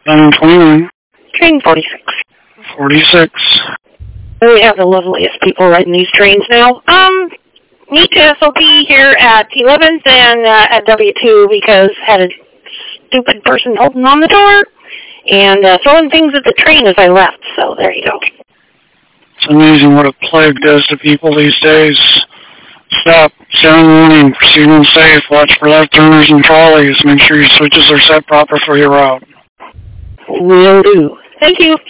729. Train 46. 46. We have the loveliest people riding these trains now. Meet SOP here at 11th and at W2 because had a stupid person holding on the door and throwing things at the train as I left. So there you go. It's amazing what a plague does to people these days. Stop, sound warning, proceed unsafe, watch for left turners and trolleys, make sure your switches are set proper for your route. Will do. Thank you.